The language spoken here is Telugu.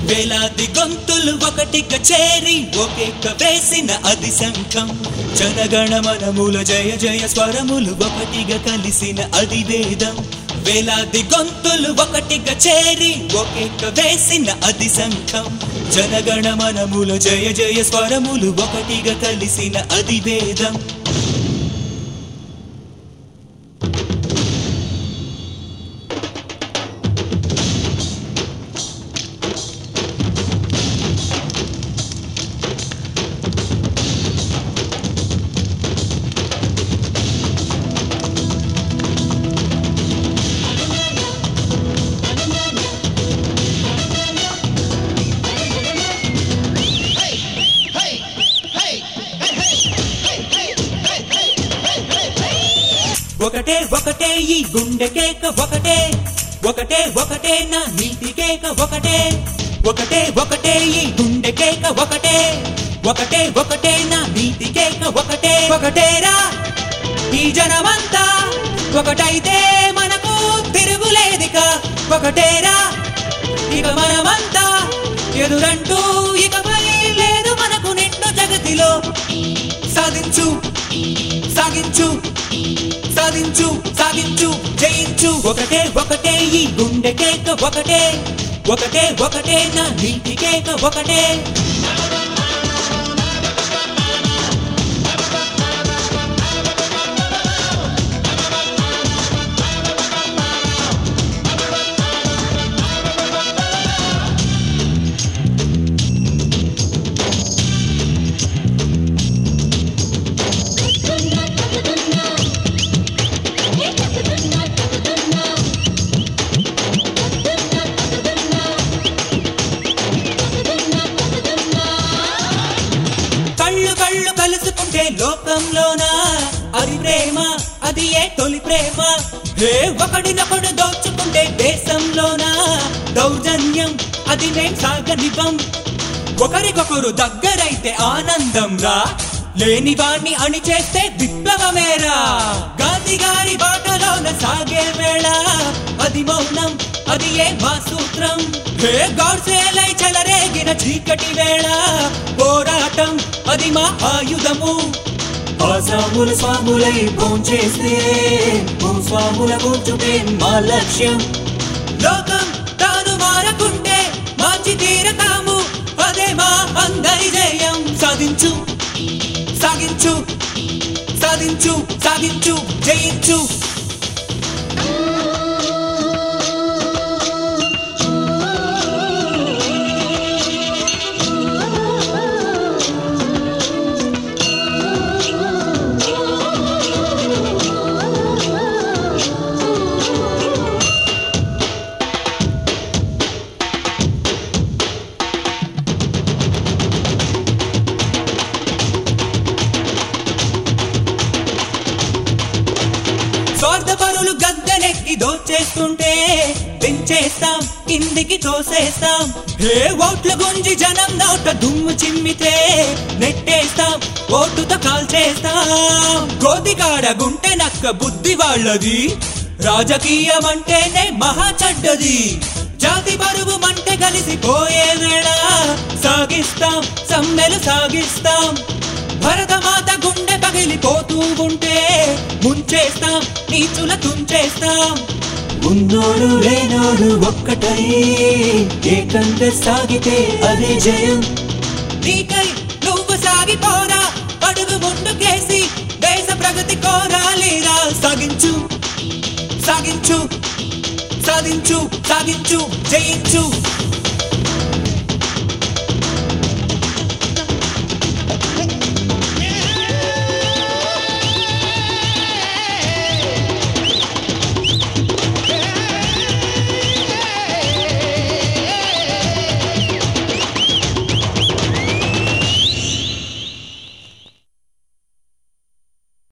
వేలాది గొంతులు ఒకటిగా చేరి ఒకేక వేసిన అది శంఖం. జనగణమనముల జయ జయ స్వరములు ఒకటిగా కలిసిన అది వేదం. వేలాది గొంతులు ఒకటిగా చేరి ఒకేక వేసిన అది శంఖం. జనగణమనముల జయ జయ స్వరములు ఒకటిగా కలిసిన అది వేదం. ఒకటే ఒకటే ఈ గుండె కేక ఒకటే, ఒకటే ఒకటే నా నీతి కేక ఒకటే. ఒకటే ఒకటే ఈ గుండె కేక ఒకటే, ఒకటే ఒకటే నా నీతి కేక ఒకటే. ఒకటేరా ఈ జనమంతా ఒకటైతే మనకు తిరుగులేదిక. ఒకటేరా ఇక మనమంతా ఎదురంటూ ఇకపై లేదు మనకు నిండు జగతిలో. సాధించు సాగించు సాధించు సాగించు జయించు. ఒకటే ఒకటే ఈ గుండె కేక ఒకటే, ఒకటే ఒకటే నా నీతి కేక ఒకటే. కళ్ళు కలుసుకుంటే లోకంలోనా అది ప్రేమ, అది ఏ తొలి ప్రేమ. ఒకడినొకడు దోచుకుంటే దేశంలోనా దౌర్జన్యం, అది మేం సాగనివ్వం. ఒకరికొకరు దగ్గరైతే ఆనందం రా, లేని వాణ్ణి అణిచేస్తే విప్లవమేరా. గాంధీ గారి బాటలోన సాగే వేళ అది మౌనం, అది ఏ మా సూత్రం. గాడ్సేలై చెలరేగిన చీకటి వేళ పోరాటం, అది మా ఆయుధము. ఆసాముల స్వాములై భోంచేస్తే భూస్వాముల కూర్చుటే మా లక్ష్యం. లోకం తాను మారకుంటే మార్చి తీరతాము, అదే మా అందరి జయం. సాధించు సాగించు సాధించు సాగించు జయించు. స్వార్థపరులు గద్దెనెక్కి దోచేస్తుంటే పెంచేస్తాం, కిందికి తోసేస్తాం. ఓట్ల గుంజి జనం నోట దుమ్ము చిమ్మితే నెట్టేస్తాం, ఓటుతో కాల్చేస్తాం. కోతికాడ గుంటె నక్క బుద్ధి వాళ్ళది, రాజకీయం అంటేనే మహా చెడ్డది. జాతి బరువు మంటే కలిసిపోయే వేళ సాగిస్తాం, సమ్మెలు సాగిస్తాం. భరతమాత గుండె పగిలిపోతూ ఉంటే ముంచేస్తాం, నీచుల తుంచేస్తాం. ఉన్నోడు లేనోడు ఒక్కటై ఏకంగా సాగితే అదే జయం. నీకై నువ్వు సాగిపోరా, అడుగు ముందుకేసి దేశ ప్రగతి కోరాలిరా. సాగించు సాగించు సాధించు సాగించు జయించు.